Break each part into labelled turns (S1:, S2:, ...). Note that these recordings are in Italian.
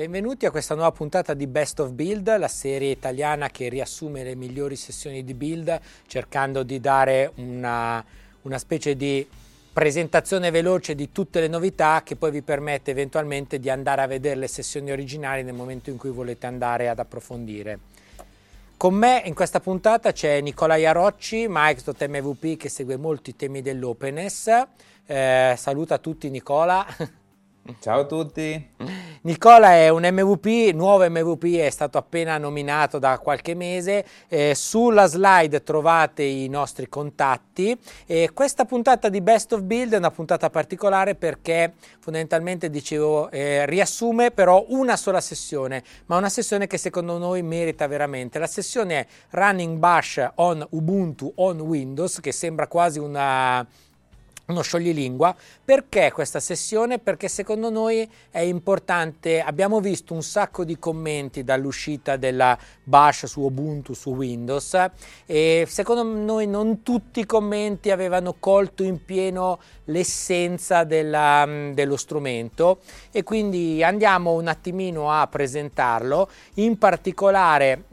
S1: Benvenuti a questa nuova puntata di Best of Build, la serie italiana che riassume le migliori sessioni di build, cercando di dare una specie di presentazione veloce di tutte le novità che poi vi permette eventualmente di andare a vedere le sessioni originali nel momento in cui volete andare ad approfondire. Con me in questa puntata c'è Nicola Iarocci, Mike.mvp, che segue molti temi dell'openness. Saluta tutti Nicola.
S2: Ciao a tutti.
S1: Nicola è un MVP, nuovo MVP, è stato appena nominato da qualche mese. Sulla slide trovate i nostri contatti. Questa puntata di Best of Build è una puntata particolare perché fondamentalmente, dicevo, riassume però una sola sessione, ma una sessione che secondo noi merita veramente. La sessione è Running Bash on Ubuntu on Windows, che sembra quasi uno scioglilingua. Perché questa sessione? Perché secondo noi è importante. Abbiamo visto un sacco di commenti dall'uscita della Bash su Ubuntu su Windows e secondo noi non tutti i commenti avevano colto in pieno l'essenza dello strumento, e quindi andiamo un attimino a presentarlo. In particolare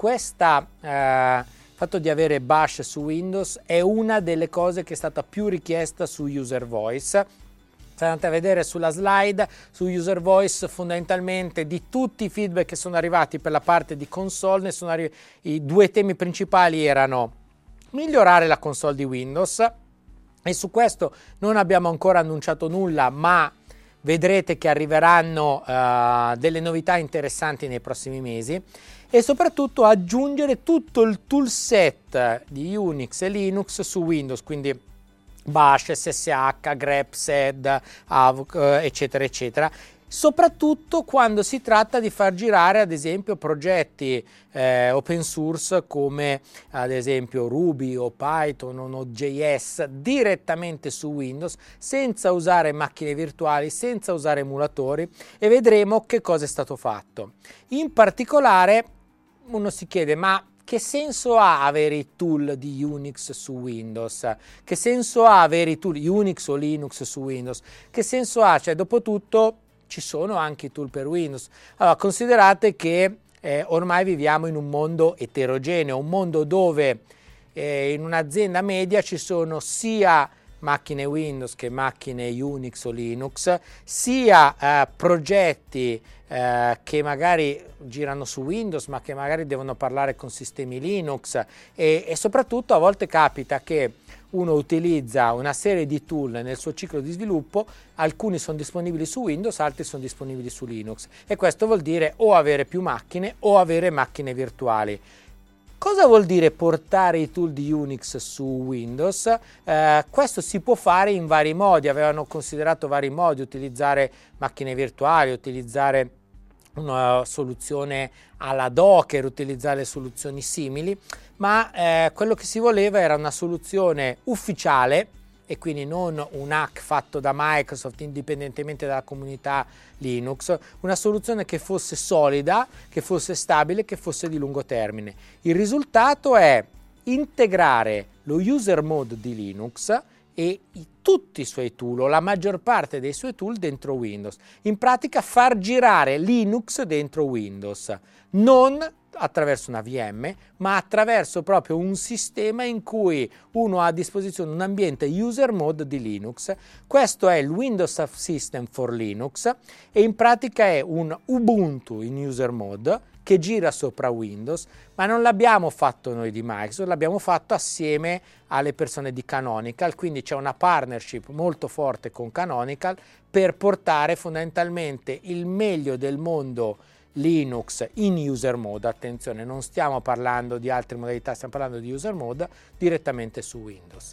S1: fatto di avere Bash su Windows è una delle cose che è stata più richiesta su User Voice. Se andate a vedere sulla slide, su User Voice fondamentalmente di tutti i feedback che sono arrivati per la parte di console, i due temi principali erano migliorare la console di Windows, e su questo non abbiamo ancora annunciato nulla, ma vedrete che arriveranno delle novità interessanti nei prossimi mesi, e soprattutto aggiungere tutto il toolset di Unix e Linux su Windows, quindi Bash, SSH, grep, sed, avk, eccetera eccetera, soprattutto quando si tratta di far girare ad esempio progetti open source come ad esempio Ruby o Python o Node.js direttamente su Windows, senza usare macchine virtuali, senza usare emulatori, e vedremo che cosa è stato fatto. In particolare uno si chiede: ma che senso ha avere i tool di Unix su Windows? Che senso ha avere i tool Unix o Linux su Windows? Che senso ha? Cioè, dopo tutto ci sono anche i tool per Windows. Allora, considerate che ormai viviamo in un mondo eterogeneo, un mondo dove in un'azienda media ci sono sia macchine Windows che macchine Unix o Linux, sia progetti che magari girano su Windows ma che magari devono parlare con sistemi Linux, e soprattutto a volte capita che uno utilizza una serie di tool nel suo ciclo di sviluppo, alcuni sono disponibili su Windows, altri sono disponibili su Linux, e questo vuol dire o avere più macchine o avere macchine virtuali. Cosa vuol dire portare i tool di Unix su Windows? Questo si può fare in vari modi. Avevano considerato vari modi: utilizzare macchine virtuali, utilizzare una soluzione alla Docker, utilizzare soluzioni simili, ma quello che si voleva era una soluzione ufficiale, e quindi non un hack fatto da Microsoft indipendentemente dalla comunità Linux, una soluzione che fosse solida, che fosse stabile, che fosse di lungo termine. Il risultato è integrare lo user mode di Linux e tutti i suoi tool, o la maggior parte dei suoi tool, dentro Windows. In pratica far girare Linux dentro Windows, non attraverso una VM, ma attraverso proprio un sistema in cui uno ha a disposizione un ambiente user mode di Linux. Questo è il Windows Subsystem for Linux, e in pratica è un Ubuntu in user mode che gira sopra Windows, ma non l'abbiamo fatto noi di Microsoft, l'abbiamo fatto assieme alle persone di Canonical, quindi c'è una partnership molto forte con Canonical per portare fondamentalmente il meglio del mondo Linux in user mode. Attenzione, non stiamo parlando di altre modalità, stiamo parlando di user mode direttamente su Windows.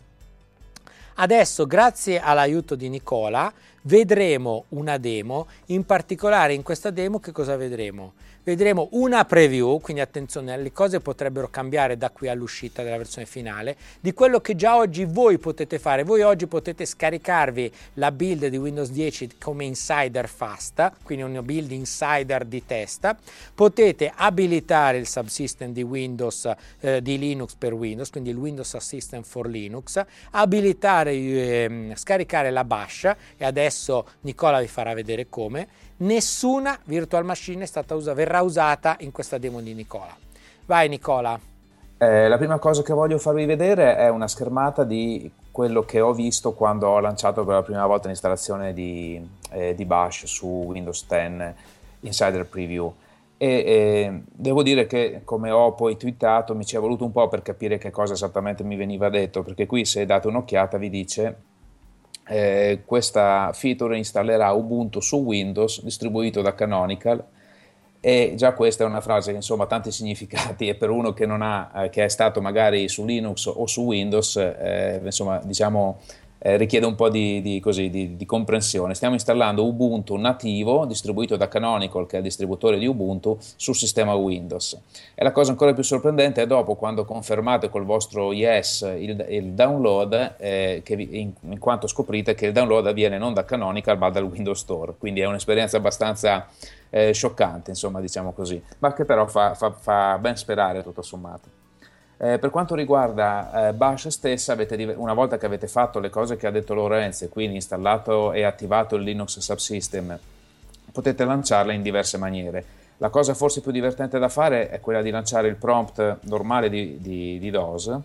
S1: Adesso, grazie all'aiuto di Nicola, vedremo una demo. In particolare in questa demo che cosa vedremo? Vedremo una preview, quindi attenzione, le cose potrebbero cambiare da qui all'uscita della versione finale, di quello che già oggi voi potete fare. Voi oggi potete scaricarvi la build di Windows 10 come insider fast, quindi una build insider di testa. Potete abilitare il subsystem di Windows, di Linux per Windows, quindi il Windows Subsystem for Linux, abilitare scaricare la Bash, e adesso Nicola vi farà vedere come. Nessuna virtual machine verrà usata in questa demo di Nicola. Vai Nicola.
S2: La prima cosa che voglio farvi vedere è una schermata di quello che ho visto quando ho lanciato per la prima volta l'installazione di Bash su Windows 10 Insider Preview. E devo dire che, come ho poi twittato, mi ci è voluto un po' per capire che cosa esattamente mi veniva detto, perché qui, se date un'occhiata, vi dice questa feature installerà Ubuntu su Windows distribuito da Canonical, e già questa è una frase che insomma ha tanti significati, e per uno che non ha che è stato magari su Linux o su Windows, insomma, diciamo, richiede un po' di comprensione. Stiamo installando Ubuntu nativo distribuito da Canonical, che è il distributore di Ubuntu, sul sistema Windows. E la cosa ancora più sorprendente è dopo, quando confermate col vostro yes il download, in quanto scoprite che il download avviene non da Canonical ma dal Windows Store. Quindi è un'esperienza abbastanza scioccante, insomma, diciamo così, ma che però fa ben sperare tutto sommato. Per quanto riguarda Bash stessa, una volta che avete fatto le cose che ha detto Lorenzo, quindi installato e attivato il Linux Subsystem, potete lanciarla in diverse maniere. La cosa forse più divertente da fare è quella di lanciare il prompt normale di DOS.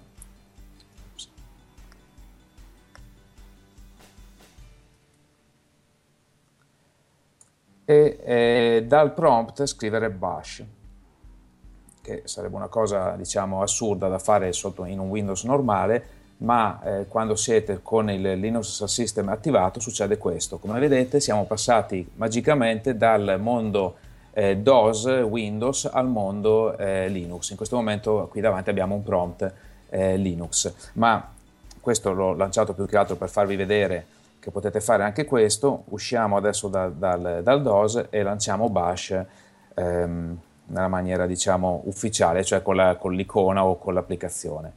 S2: E dal prompt scrivere Bash, che sarebbe una cosa, diciamo, assurda da fare in un Windows normale, ma quando siete con il Linux Subsystem attivato succede questo. Come vedete, siamo passati magicamente dal mondo DOS Windows al mondo Linux. In questo momento qui davanti abbiamo un prompt Linux, ma questo l'ho lanciato più che altro per farvi vedere che potete fare anche questo. Usciamo adesso dal DOS e lanciamo Bash nella maniera, diciamo, ufficiale, cioè con l'icona o con l'applicazione.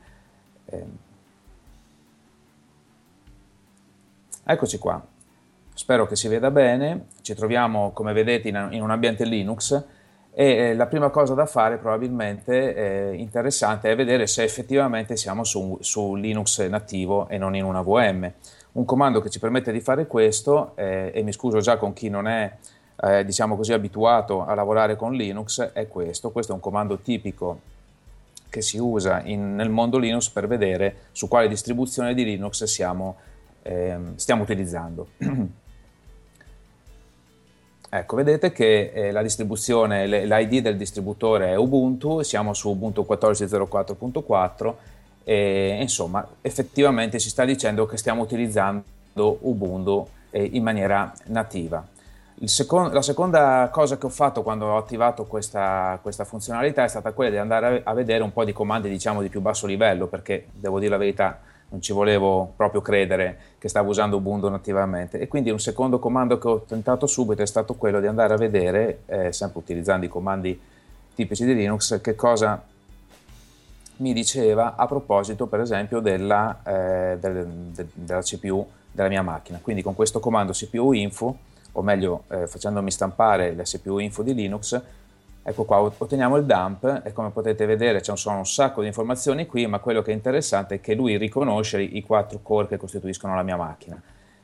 S2: Eccoci qua, spero che si veda bene. Ci troviamo, come vedete, in un ambiente Linux, e la prima cosa da fare, probabilmente interessante, è vedere se effettivamente siamo su Linux nativo e non in una VM. Un comando che ci permette di fare questo, e mi scuso già con chi non è diciamo così abituato a lavorare con Linux, è questo. Questo è un comando tipico che si usa nel mondo Linux per vedere su quale distribuzione di Linux stiamo utilizzando. Ecco, vedete che la distribuzione, l'ID del distributore è Ubuntu, siamo su Ubuntu 14.04.4, e insomma effettivamente ci sta dicendo che stiamo utilizzando Ubuntu in maniera nativa. La seconda cosa che ho fatto quando ho attivato questa funzionalità è stata quella di andare a vedere un po' di comandi, diciamo, di più basso livello, perché devo dire la verità, non ci volevo proprio credere che stavo usando Ubuntu nativamente, e quindi un secondo comando che ho tentato subito è stato quello di andare a vedere, sempre utilizzando i comandi tipici di Linux, che cosa mi diceva a proposito, per esempio, della CPU della mia macchina. Quindi con questo comando CPU info, o meglio facendomi stampare la CPU info di Linux, ecco qua, otteniamo il dump, e come potete vedere sono un sacco di informazioni qui, ma quello che è interessante è che lui riconosce i 4 core che costituiscono la mia macchina.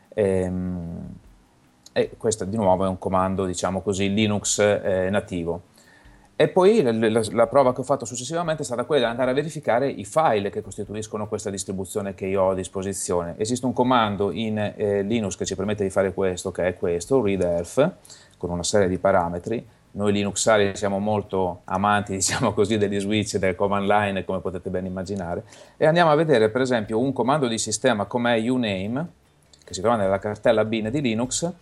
S2: E questo di nuovo è un comando, diciamo così, Linux nativo. E poi la prova che ho fatto successivamente è stata quella di andare a verificare i file che costituiscono questa distribuzione che io ho a disposizione. Esiste un comando in Linux che ci permette di fare questo, che è questo, readelf, con una serie di parametri. Noi linuxari siamo molto amanti, diciamo così, degli switch, del command line, come potete ben immaginare, e andiamo a vedere per esempio un comando di sistema come uname, che si trova nella cartella bin di Linux,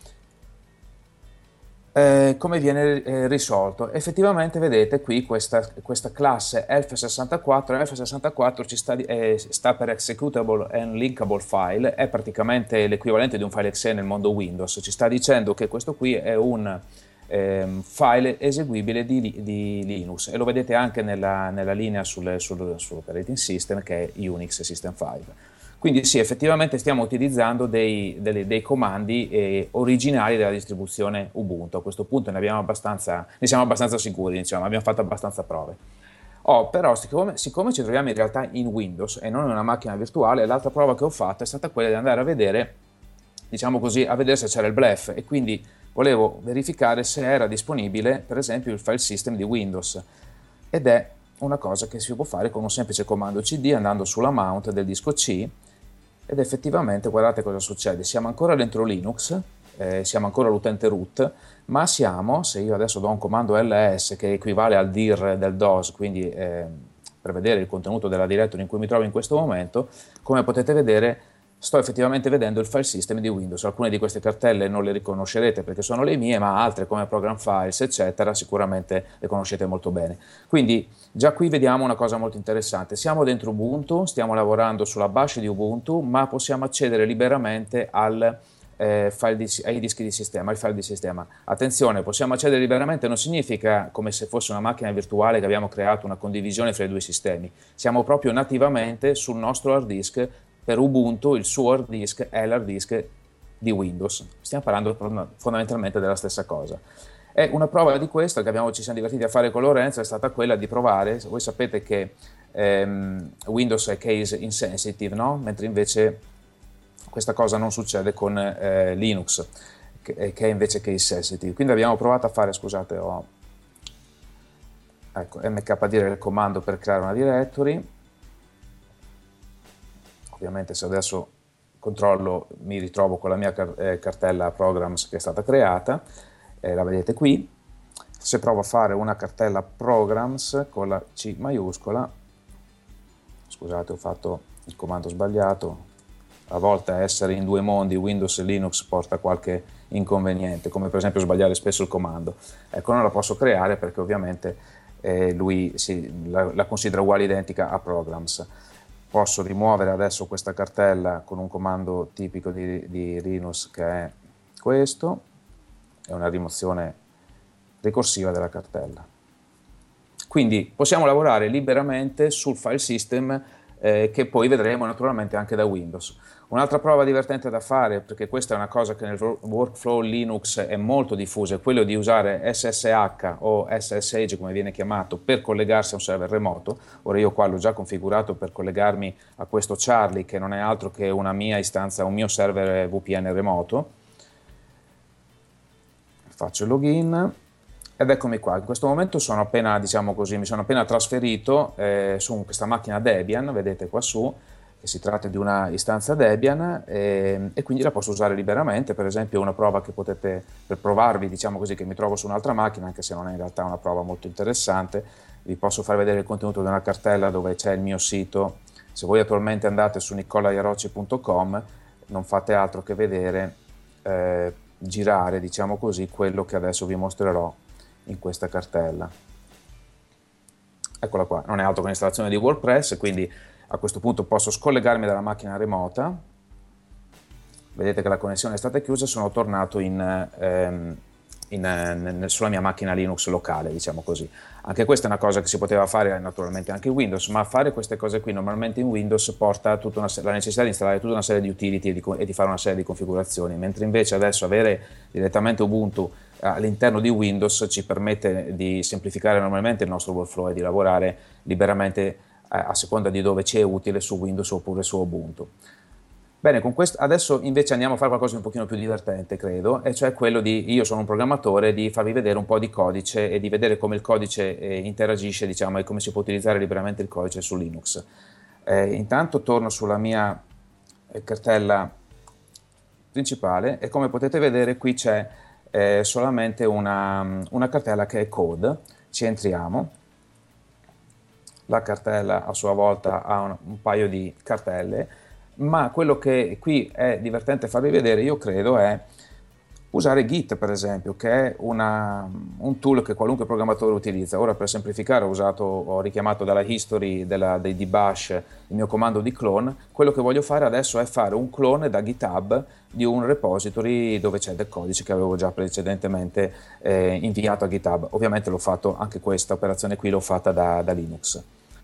S2: come viene risolto. Effettivamente vedete qui questa classe ELF64. ELF64 ci sta per Executable and Linkable File, è praticamente l'equivalente di un file exe nel mondo Windows. Ci sta dicendo che questo qui è un file eseguibile di Linux, e lo vedete anche nella linea sull'operating system, che è Unix System 5. Quindi sì, effettivamente stiamo utilizzando dei comandi originali della distribuzione Ubuntu. A questo punto ne siamo abbastanza sicuri, diciamo, abbiamo fatto abbastanza prove. Oh, però siccome ci troviamo in realtà in Windows e non in una macchina virtuale, l'altra prova che ho fatto è stata quella di andare a vedere, diciamo così, a vedere se c'era il BLEF, e quindi volevo verificare se era disponibile per esempio il file system di Windows, ed è una cosa che si può fare con un semplice comando cd andando sulla mount del disco C, ed effettivamente guardate cosa succede. Siamo ancora dentro Linux, siamo ancora l'utente root, ma siamo, se io adesso do un comando ls che equivale al dir del DOS, quindi per vedere il contenuto della directory in cui mi trovo in questo momento, come potete vedere sto effettivamente vedendo il file system di Windows. Alcune di queste cartelle non le riconoscerete perché sono le mie, ma altre come program files eccetera sicuramente le conoscete molto bene. Quindi già qui vediamo una cosa molto interessante: siamo dentro Ubuntu, stiamo lavorando sulla bash di Ubuntu, ma possiamo accedere liberamente ai dischi di sistema, ai file di sistema. Attenzione, possiamo accedere liberamente non significa come se fosse una macchina virtuale che abbiamo creato una condivisione fra i due sistemi. Siamo proprio nativamente sul nostro hard disk. Per Ubuntu il suo hard disk è l'hard disk di Windows. Stiamo parlando fondamentalmente della stessa cosa. E una prova di questo che ci siamo divertiti a fare con Lorenzo è stata quella di provare. Voi sapete che Windows è case insensitive, no? Mentre invece questa cosa non succede con Linux, che è invece case sensitive. Quindi abbiamo provato a fare, scusate, ecco, mkdir è il comando per creare una directory. Ovviamente se adesso controllo mi ritrovo con la mia cartella programs che è stata creata, la vedete qui. Se provo a fare una cartella programs con la C maiuscola, scusate ho fatto il comando sbagliato, a volte essere in due mondi Windows e Linux porta qualche inconveniente, come per esempio sbagliare spesso il comando. Ecco, non la posso creare perché ovviamente lui la considera uguale identica a programs. Posso rimuovere adesso questa cartella con un comando tipico di Linux che è questo, è una rimozione ricorsiva della cartella. Quindi possiamo lavorare liberamente sul file system che poi vedremo naturalmente anche da Windows. Un'altra prova divertente da fare, perché questa è una cosa che nel workflow Linux è molto diffusa, è quello di usare SSH o SSH come viene chiamato per collegarsi a un server remoto. Ora io qua l'ho già configurato per collegarmi a questo Charlie, che non è altro che una mia istanza, un mio server VPN remoto. Faccio il login ed eccomi qua. In questo momento sono appena, diciamo così, mi sono appena trasferito su questa macchina Debian, vedete qua su, che si tratta di una istanza Debian e quindi la posso usare liberamente. Per esempio una prova che potete, per provarvi, diciamo così, che mi trovo su un'altra macchina, anche se non è in realtà una prova molto interessante, vi posso far vedere il contenuto di una cartella dove c'è il mio sito. Se voi attualmente andate su nicolaiarocci.com non fate altro che vedere, girare, diciamo così, quello che adesso vi mostrerò in questa cartella. Eccola qua, non è altro che un'installazione di WordPress, quindi a questo punto posso scollegarmi dalla macchina remota. Vedete che la connessione è stata chiusa, sono tornato sulla mia macchina Linux locale, diciamo così. Anche questa è una cosa che si poteva fare naturalmente anche in Windows, ma fare queste cose qui normalmente in Windows porta la necessità di installare tutta una serie di utility e di fare una serie di configurazioni, mentre invece adesso avere direttamente Ubuntu all'interno di Windows ci permette di semplificare normalmente il nostro workflow e di lavorare liberamente a seconda di dove ci è utile, su Windows oppure su Ubuntu. Bene, con questo adesso invece andiamo a fare qualcosa di un pochino più divertente, credo, e cioè quello di, io sono un programmatore, di farvi vedere un po' di codice e di vedere come il codice interagisce, diciamo, e come si può utilizzare liberamente il codice su Linux. Intanto torno sulla mia cartella principale e come potete vedere qui c'è solamente una cartella che è code. Ci entriamo. La cartella a sua volta ha un paio di cartelle, ma quello che qui è divertente farvi vedere, io credo, è usare Git, per esempio, che è un tool che qualunque programmatore utilizza. Ora, per semplificare, ho richiamato dalla history di Bash il mio comando di clone. Quello che voglio fare adesso è fare un clone da GitHub di un repository dove c'è del codice che avevo già precedentemente inviato a GitHub. Ovviamente l'ho fatto, anche questa operazione qui l'ho fatta da Linux.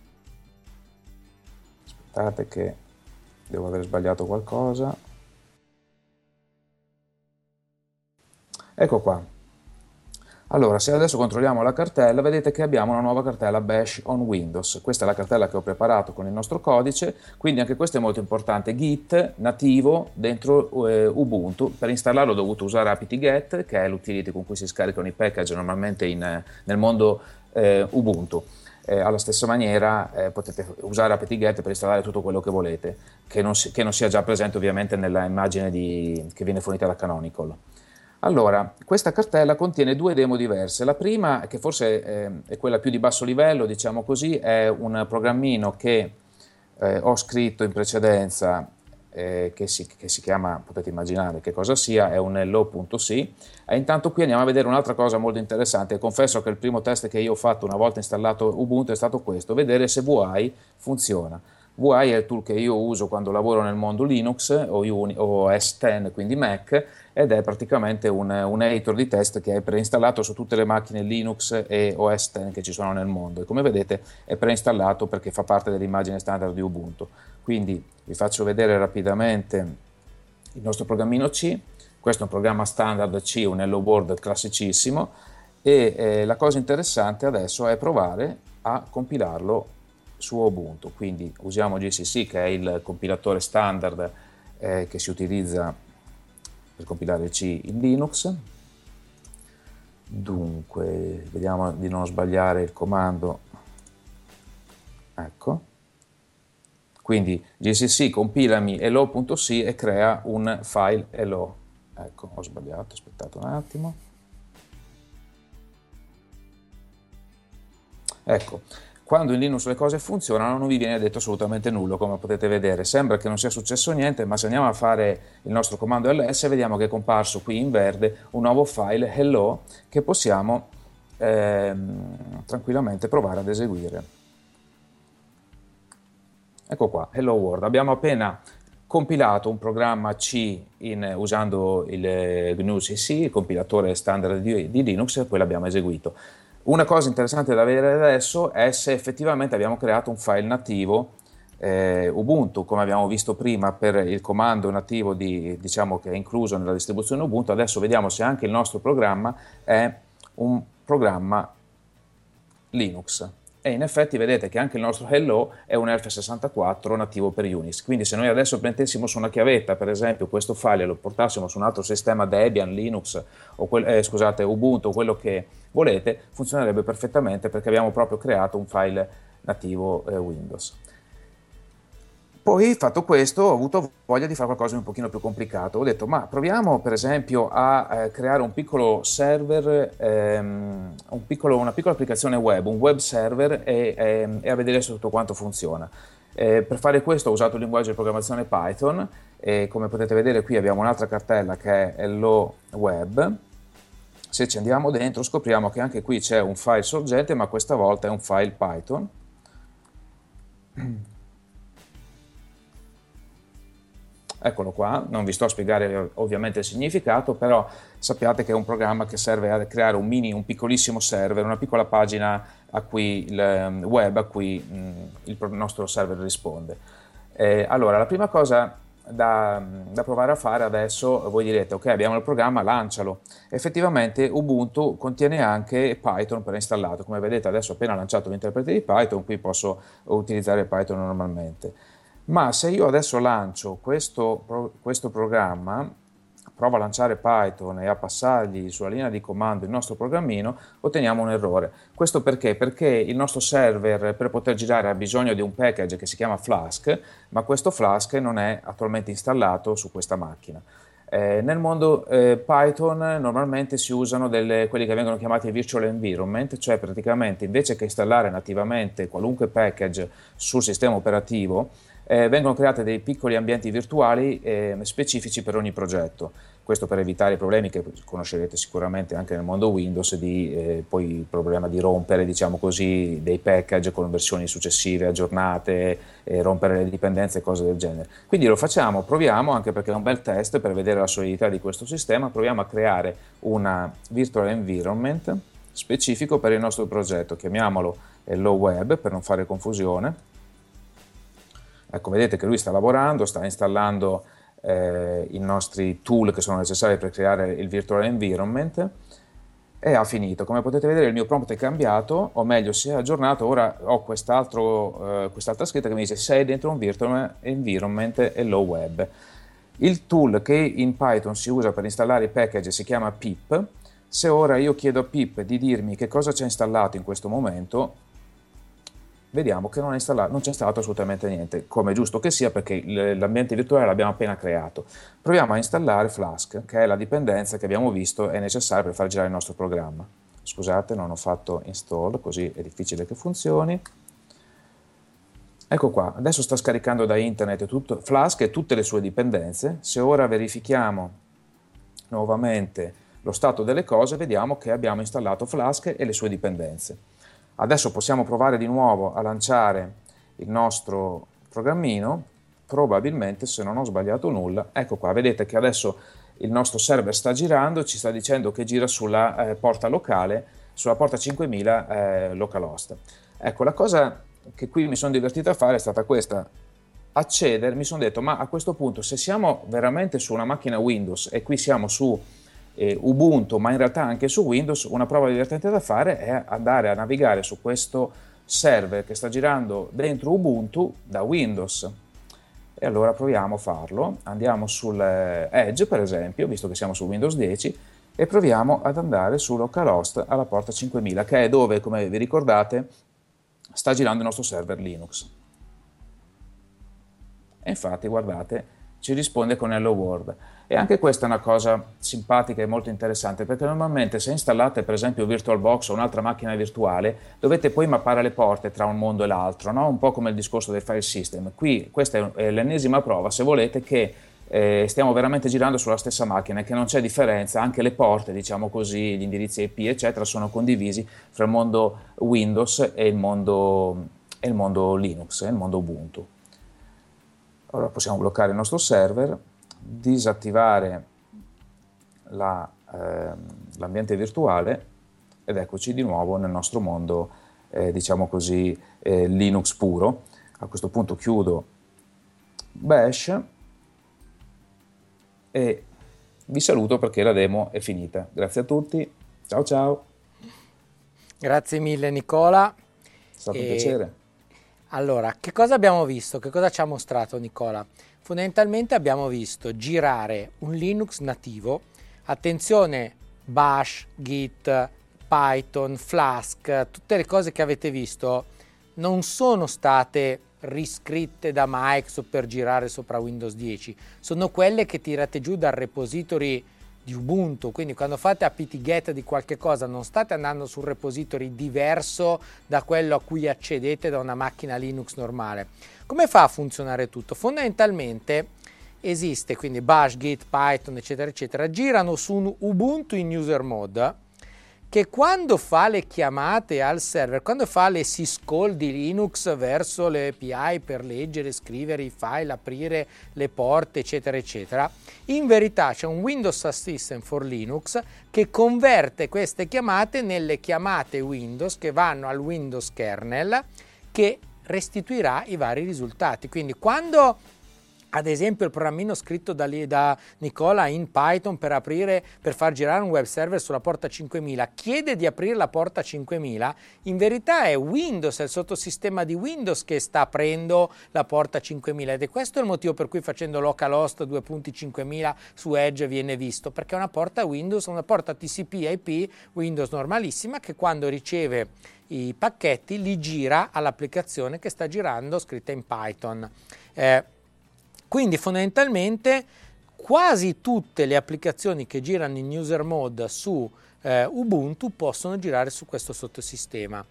S2: Aspettate che devo aver sbagliato qualcosa. Ecco qua. Allora, se adesso controlliamo la cartella, vedete che abbiamo una nuova cartella Bash on Windows. Questa è la cartella che ho preparato con il nostro codice, quindi anche questo è molto importante. Git nativo dentro Ubuntu. Per installarlo ho dovuto usare apt-get, che è l'utility con cui si scaricano i package normalmente nel mondo Ubuntu. Alla stessa maniera potete usare apt-get per installare tutto quello che volete, che non sia già presente ovviamente nella immagine che viene fornita da Canonical. Allora, questa cartella contiene due demo diverse. La prima, che forse è quella più di basso livello, diciamo così, è un programmino che ho scritto in precedenza, che si chiama, potete immaginare che cosa sia, è un hello.c. E intanto qui andiamo a vedere un'altra cosa molto interessante. Confesso che il primo test che io ho fatto una volta installato Ubuntu è stato questo, vedere se VI funziona. VI è il tool che io uso quando lavoro nel mondo Linux o OS X, quindi Mac, ed è praticamente un editor di test che è preinstallato su tutte le macchine Linux e OS X che ci sono nel mondo, e come vedete è preinstallato perché fa parte dell'immagine standard di Ubuntu. Quindi vi faccio vedere rapidamente il nostro programmino C. Questo è un programma standard C, un Hello World classicissimo, e la cosa interessante adesso è provare a compilarlo su Ubuntu. Quindi usiamo GCC, che è il compilatore standard che si utilizza per compilare il C in Linux. Dunque, vediamo di non sbagliare il comando. Ecco. Quindi GCC compilami hello.c e crea un file hello. Ecco, ho sbagliato, aspettate un attimo. Ecco. Quando in Linux le cose funzionano non vi viene detto assolutamente nulla, come potete vedere. Sembra che non sia successo niente, ma se andiamo a fare il nostro comando ls vediamo che è comparso qui in verde un nuovo file hello che possiamo tranquillamente provare ad eseguire. Ecco qua, hello world. Abbiamo appena compilato un programma C usando il GNU-CC, il compilatore standard di Linux, e poi l'abbiamo eseguito. Una cosa interessante da vedere adesso è se effettivamente abbiamo creato un file nativo Ubuntu, come abbiamo visto prima per il comando nativo diciamo che è incluso nella distribuzione Ubuntu. Adesso vediamo se anche il nostro programma è un programma Linux. E in effetti vedete che anche il nostro hello è un ELF64 nativo per Unix. Quindi se noi adesso prendessimo su una chiavetta, per esempio, questo file e lo portassimo su un altro sistema Debian, Linux, o scusate, Ubuntu, o quello che volete, funzionerebbe perfettamente perché abbiamo proprio creato un file nativo Windows. Poi, fatto questo, ho avuto voglia di fare qualcosa di un pochino più complicato. Ho detto, ma proviamo per esempio a creare un piccolo server, una piccola applicazione web, un web server, e a vedere se tutto quanto funziona. Per fare questo ho usato il linguaggio di programmazione Python, e come potete vedere qui abbiamo un'altra cartella che è Hello Web. Se ci andiamo dentro scopriamo che anche qui c'è un file sorgente, ma questa volta è un file Python. Eccolo qua, non vi sto a spiegare ovviamente il significato, però sappiate che è un programma che serve a creare un piccolissimo server, una piccola pagina web a cui il nostro server risponde. Allora, la prima cosa da provare a fare adesso, voi direte, ok, abbiamo il programma, lancialo. Effettivamente Ubuntu contiene anche Python preinstallato. Come vedete adesso ho appena lanciato l'interprete di Python, qui posso utilizzare Python normalmente. Ma se io adesso lancio questo programma, provo a lanciare Python e a passargli sulla linea di comando il nostro programmino, otteniamo un errore. Questo perché? Perché il nostro server, per poter girare, ha bisogno di un package che si chiama Flask, ma questo Flask non è attualmente installato su questa macchina. Nel mondo Python normalmente si usano quelli che vengono chiamati virtual environment, cioè praticamente invece che installare nativamente qualunque package sul sistema operativo, vengono create dei piccoli ambienti virtuali specifici per ogni progetto. Questo per evitare i problemi che conoscerete sicuramente anche nel mondo Windows, poi il problema di rompere, diciamo così, dei package con versioni successive, aggiornate, rompere le dipendenze e cose del genere. Quindi lo facciamo, proviamo, anche perché è un bel test per vedere la solidità di questo sistema, proviamo a creare una virtual environment specifico per il nostro progetto, chiamiamolo Hello Web per non fare confusione. Ecco, vedete che lui sta lavorando, sta installando i nostri tool che sono necessari per creare il virtual environment. e ha finito. Come potete vedere il mio prompt è cambiato, o meglio si è aggiornato, ora ho quest'altra scritta che mi dice sei dentro un virtual environment hello web. Il tool che in Python si usa per installare i package si chiama pip. Se ora io chiedo a pip di dirmi che cosa c'è installato in questo momento, vediamo che non c'è installato assolutamente niente, come è giusto che sia perché l'ambiente virtuale l'abbiamo appena creato. Proviamo a installare Flask, che è la dipendenza che abbiamo visto è necessaria per far girare il nostro programma. Scusate, non ho fatto install, così è difficile che funzioni. Ecco qua, adesso sta scaricando da internet tutto, Flask e tutte le sue dipendenze. Se ora verifichiamo nuovamente lo stato delle cose, vediamo che abbiamo installato Flask e le sue dipendenze. Adesso possiamo provare di nuovo a lanciare il nostro programmino, probabilmente se non ho sbagliato nulla, ecco qua, vedete che adesso il nostro server sta girando, ci sta dicendo che gira sulla porta locale, sulla porta 5000 localhost. Ecco, la cosa che qui mi sono divertito a fare è stata questa, accedere, mi sono detto ma a questo punto se siamo veramente su una macchina Windows e qui siamo su Ubuntu, ma in realtà anche su Windows, una prova divertente da fare è andare a navigare su questo server che sta girando dentro Ubuntu da Windows. E allora proviamo a farlo, andiamo sul Edge per esempio, visto che siamo su Windows 10, e proviamo ad andare su localhost alla porta 5000, che è dove, come vi ricordate, sta girando il nostro server Linux. E infatti, guardate, ci risponde con Hello World. E anche questa è una cosa simpatica e molto interessante, perché normalmente se installate per esempio VirtualBox o un'altra macchina virtuale, dovete poi mappare le porte tra un mondo e l'altro, no? Un po' come il discorso del file system. Qui questa è l'ennesima prova, se volete, che stiamo veramente girando sulla stessa macchina e che non c'è differenza, anche le porte, diciamo così, gli indirizzi IP, eccetera, sono condivisi fra il mondo Windows e il mondo Linux, il mondo Ubuntu. Allora possiamo bloccare il nostro server, disattivare l'ambiente virtuale ed eccoci di nuovo nel nostro mondo, diciamo così, Linux puro. A questo punto chiudo Bash e vi saluto perché la demo è finita. Grazie a tutti, ciao ciao.
S1: Grazie mille Nicola.
S2: È stato un piacere.
S1: Allora, che cosa abbiamo visto? Che cosa ci ha mostrato Nicola? Fondamentalmente abbiamo visto girare un Linux nativo, attenzione, Bash, Git, Python, Flask, tutte le cose che avete visto non sono state riscritte da Microsoft per girare sopra Windows 10, sono quelle che tirate giù dal repository di Ubuntu, quindi quando fate apt-get di qualche cosa non state andando su un repository diverso da quello a cui accedete da una macchina Linux normale. Come fa a funzionare tutto? Fondamentalmente esiste quindi Bash, Git, Python eccetera eccetera, girano su un Ubuntu in user mode che quando fa le chiamate al server, quando fa le syscall di Linux verso le API per leggere, scrivere i file, aprire le porte, eccetera, eccetera, in verità c'è un Windows Assistant for Linux che converte queste chiamate nelle chiamate Windows che vanno al Windows kernel che restituirà i vari risultati. Quindi quando ad esempio il programmino scritto da Nicola in Python per far girare un web server sulla porta 5000 chiede di aprire la porta 5000, in verità è Windows, è il sottosistema di Windows che sta aprendo la porta 5000 ed è questo il motivo per cui facendo localhost 2.5000 su Edge viene visto, perché è una porta Windows, una porta TCP/IP Windows normalissima che quando riceve i pacchetti li gira all'applicazione che sta girando scritta in Python. Quindi fondamentalmente quasi tutte le applicazioni che girano in user mode su Ubuntu possono girare su questo sottosistema.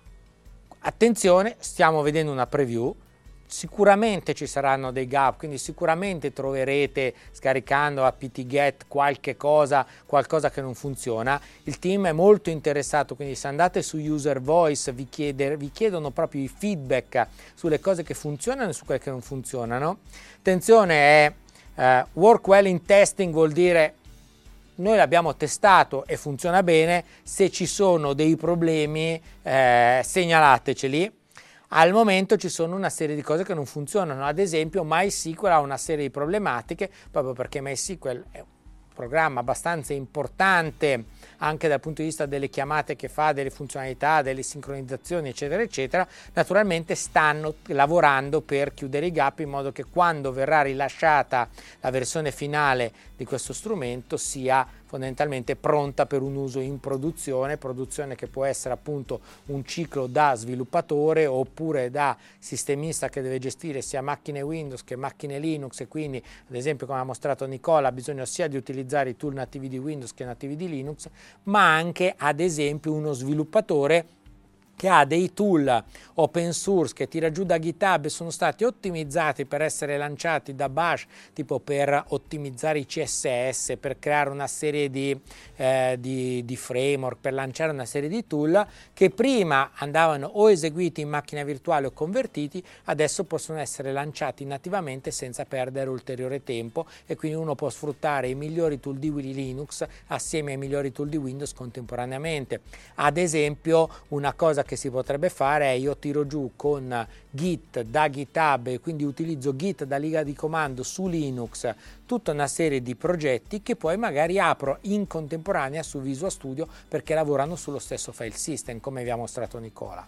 S1: Attenzione, stiamo vedendo una preview, sicuramente ci saranno dei gap, quindi sicuramente troverete scaricando apt-get qualcosa che non funziona. Il team è molto interessato, quindi se andate su User Voice vi chiedono proprio i feedback sulle cose che funzionano e su quelle che non funzionano. Attenzione, work well in testing vuol dire noi l'abbiamo testato e funziona bene, se ci sono dei problemi segnalateceli. Al momento ci sono una serie di cose che non funzionano, ad esempio MySQL ha una serie di problematiche proprio perché MySQL programma abbastanza importante anche dal punto di vista delle chiamate che fa, delle funzionalità, delle sincronizzazioni, eccetera, eccetera. Naturalmente stanno lavorando per chiudere i gap in modo che quando verrà rilasciata la versione finale di questo strumento sia fondamentalmente pronta per un uso in produzione che può essere appunto un ciclo da sviluppatore oppure da sistemista che deve gestire sia macchine Windows che macchine Linux, e quindi ad esempio, come ha mostrato Nicola, ha bisogno sia di utilizzare i tool nativi di Windows che nativi di Linux, ma anche ad esempio uno sviluppatore che ha dei tool open source che tira giù da GitHub e sono stati ottimizzati per essere lanciati da Bash, tipo per ottimizzare i CSS, per creare una serie di framework, per lanciare una serie di tool che prima andavano o eseguiti in macchina virtuale o convertiti, adesso possono essere lanciati nativamente senza perdere ulteriore tempo, e quindi uno può sfruttare i migliori tool di Linux assieme ai migliori tool di Windows contemporaneamente. Ad esempio, una cosa che si potrebbe fare è: io tiro giù con Git da GitHub e quindi utilizzo Git da linea di comando su Linux tutta una serie di progetti che poi magari apro in contemporanea su Visual Studio perché lavorano sullo stesso file system, come vi ha mostrato Nicola.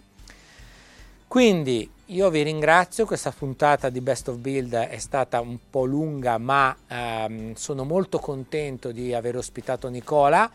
S1: Quindi io vi ringrazio, questa puntata di Best of Build è stata un po' lunga, ma sono molto contento di aver ospitato Nicola.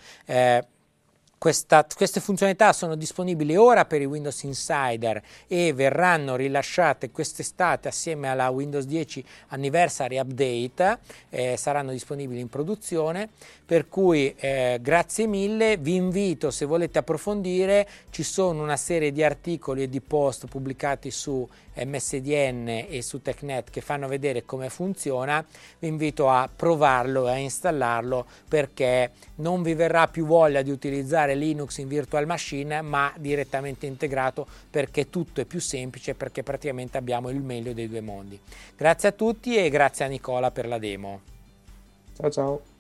S1: Queste funzionalità sono disponibili ora per i Windows Insider e verranno rilasciate quest'estate assieme alla Windows 10 Anniversary Update, saranno disponibili in produzione, per cui grazie mille, vi invito, se volete approfondire, ci sono una serie di articoli e di post pubblicati su MSDN e su TechNet che fanno vedere come funziona. Vi invito a provarlo e a installarlo, perché non vi verrà più voglia di utilizzare Linux in virtual machine, ma direttamente integrato, perché tutto è più semplice, perché praticamente abbiamo il meglio dei due mondi. Grazie a tutti e grazie a Nicola per la demo.
S2: Ciao ciao.